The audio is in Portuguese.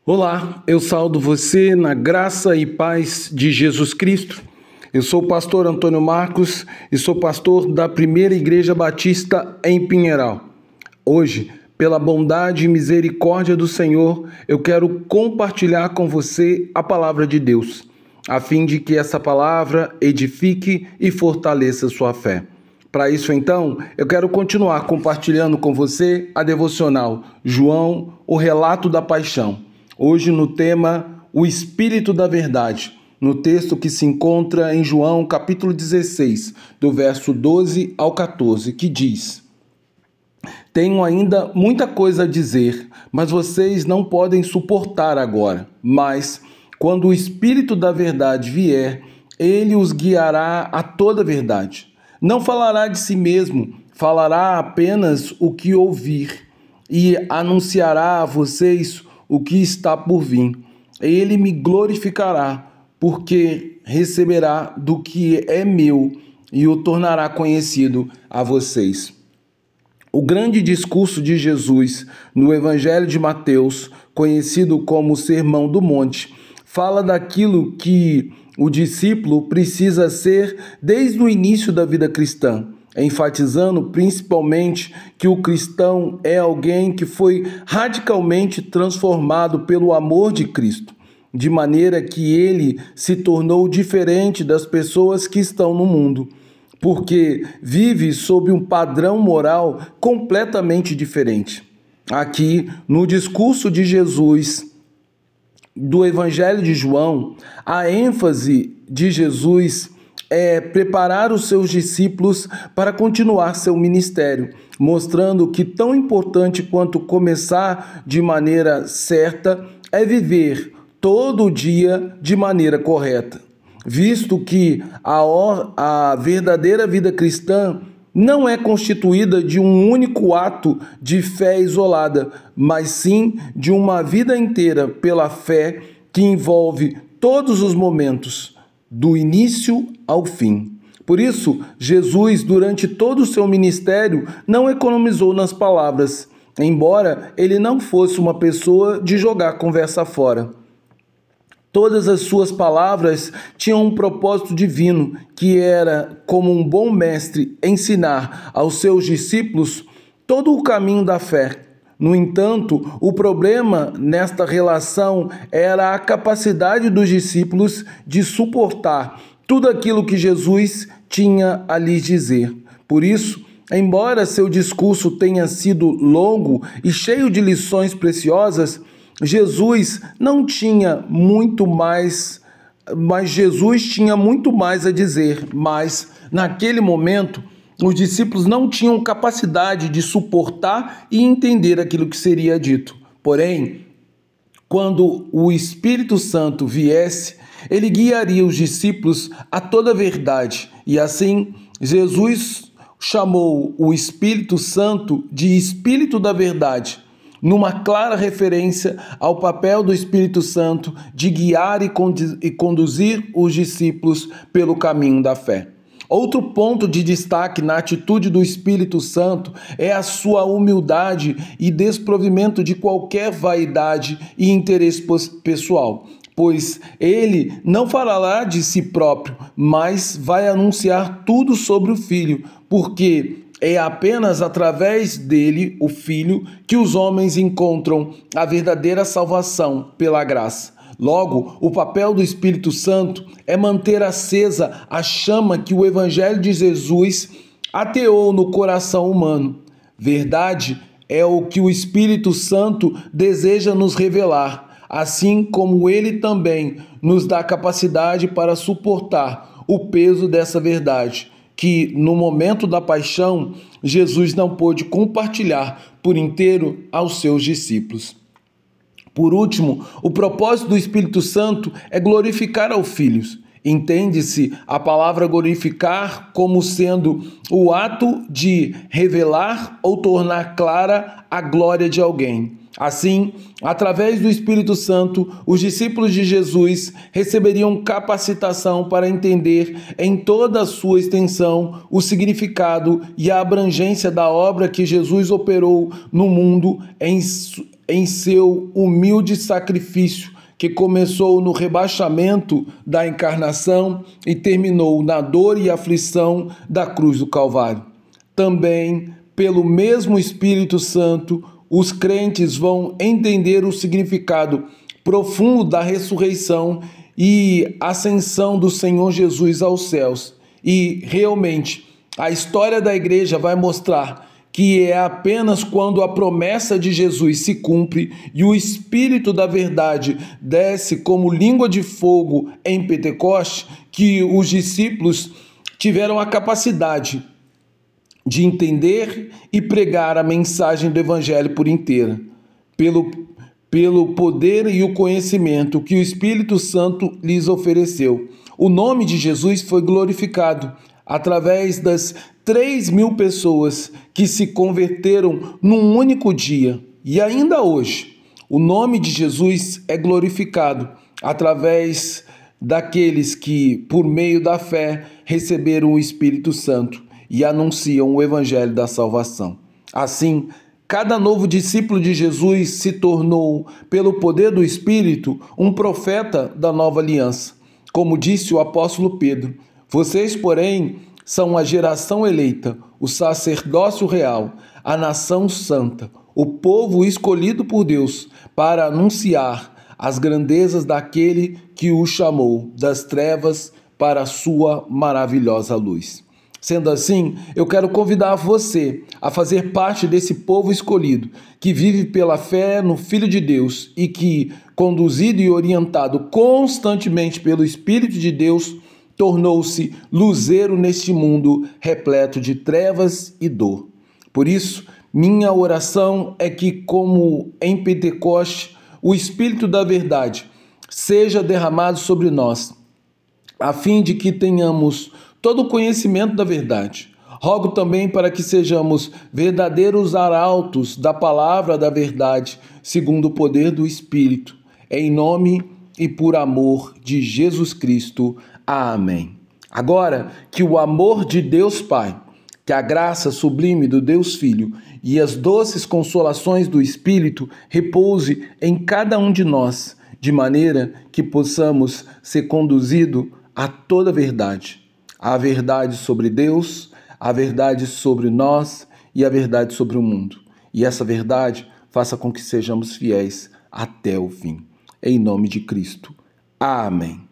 Olá, eu saúdo você na graça e paz de Jesus Cristo. Eu sou o pastor Antônio Marcos e sou pastor da Primeira Igreja Batista em Pinheiral. Hoje, pela bondade e misericórdia do Senhor, eu quero compartilhar com você a palavra de Deus, a fim de que essa palavra edifique e fortaleça sua fé. Para isso, então, eu quero continuar compartilhando com você a devocional João, o relato da paixão. Hoje no tema O Espírito da Verdade, no texto que se encontra em João capítulo 16, do verso 12 ao 14, que diz: Tenho ainda muita coisa a dizer, mas vocês não podem suportar agora. Mas, quando o Espírito da Verdade vier, ele os guiará a toda a verdade. Não falará de si mesmo, falará apenas o que ouvir e anunciará a vocês o que está por vir. Ele me glorificará, porque receberá do que é meu e o tornará conhecido a vocês. O grande discurso de Jesus no Evangelho de Mateus, conhecido como o Sermão do Monte, fala daquilo que o discípulo precisa ser desde o início da vida cristã, enfatizando principalmente que o cristão é alguém que foi radicalmente transformado pelo amor de Cristo, de maneira que ele se tornou diferente das pessoas que estão no mundo, porque vive sob um padrão moral completamente diferente. Aqui, no discurso de Jesus do Evangelho de João, a ênfase de Jesus é preparar os seus discípulos para continuar seu ministério, mostrando que tão importante quanto começar de maneira certa é viver todo dia de maneira correta, visto que a verdadeira vida cristã não é constituída de um único ato de fé isolada, mas sim de uma vida inteira pela fé que envolve todos os momentos, do início ao fim. Por isso, Jesus, durante todo o seu ministério, não economizou nas palavras, embora ele não fosse uma pessoa de jogar conversa fora. Todas as suas palavras tinham um propósito divino, que era, como um bom mestre, ensinar aos seus discípulos todo o caminho da fé. No entanto, o problema nesta relação era a capacidade dos discípulos de suportar tudo aquilo que Jesus tinha a lhes dizer. Por isso, embora seu discurso tenha sido longo e cheio de lições preciosas, Jesus não tinha muito mais, mas Jesus tinha muito mais a dizer, mas naquele momento os discípulos não tinham capacidade de suportar e entender aquilo que seria dito. Porém, quando o Espírito Santo viesse, ele guiaria os discípulos a toda a verdade. E assim, Jesus chamou o Espírito Santo de Espírito da Verdade, numa clara referência ao papel do Espírito Santo de guiar e conduzir os discípulos pelo caminho da fé. Outro ponto de destaque na atitude do Espírito Santo é a sua humildade e desprovimento de qualquer vaidade e interesse pessoal, pois ele não falará de si próprio, mas vai anunciar tudo sobre o Filho, porque é apenas através dele, o Filho, que os homens encontram a verdadeira salvação pela graça. Logo, o papel do Espírito Santo é manter acesa a chama que o Evangelho de Jesus ateou no coração humano. Verdade é o que o Espírito Santo deseja nos revelar, assim como ele também nos dá capacidade para suportar o peso dessa verdade, que no momento da paixão, Jesus não pôde compartilhar por inteiro aos seus discípulos. Por último, o propósito do Espírito Santo é glorificar ao Filho. Entende-se a palavra glorificar como sendo o ato de revelar ou tornar clara a glória de alguém. Assim, através do Espírito Santo, os discípulos de Jesus receberiam capacitação para entender em toda a sua extensão o significado e a abrangência da obra que Jesus operou no mundo em seu humilde sacrifício, que começou no rebaixamento da encarnação e terminou na dor e aflição da cruz do Calvário. Também, pelo mesmo Espírito Santo, os crentes vão entender o significado profundo da ressurreição e ascensão do Senhor Jesus aos céus. E, realmente, a história da igreja vai mostrar que é apenas quando a promessa de Jesus se cumpre e o Espírito da verdade desce como língua de fogo em Pentecostes que os discípulos tiveram a capacidade de entender e pregar a mensagem do Evangelho por inteira, pelo poder e o conhecimento que o Espírito Santo lhes ofereceu. O nome de Jesus foi glorificado através das 3.000 pessoas que se converteram num único dia. E ainda hoje, o nome de Jesus é glorificado através daqueles que, por meio da fé, receberam o Espírito Santo e anunciam o Evangelho da salvação. Assim, cada novo discípulo de Jesus se tornou, pelo poder do Espírito, um profeta da nova aliança. Como disse o apóstolo Pedro, vocês, porém, são a geração eleita, o sacerdócio real, a nação santa, o povo escolhido por Deus para anunciar as grandezas daquele que o chamou das trevas para a sua maravilhosa luz. Sendo assim, eu quero convidar você a fazer parte desse povo escolhido, que vive pela fé no Filho de Deus e que, conduzido e orientado constantemente pelo Espírito de Deus, tornou-se luzeiro neste mundo repleto de trevas e dor. Por isso, minha oração é que, como em Pentecostes, o Espírito da verdade seja derramado sobre nós, a fim de que tenhamos todo o conhecimento da verdade. Rogo também para que sejamos verdadeiros arautos da palavra da verdade, segundo o poder do Espírito, em nome e por amor de Jesus Cristo. Amém. Agora, que o amor de Deus Pai, que a graça sublime do Deus Filho e as doces consolações do Espírito repouse em cada um de nós, de maneira que possamos ser conduzidos a toda a verdade sobre Deus, a verdade sobre nós e a verdade sobre o mundo. E essa verdade faça com que sejamos fiéis até o fim. Em nome de Cristo. Amém.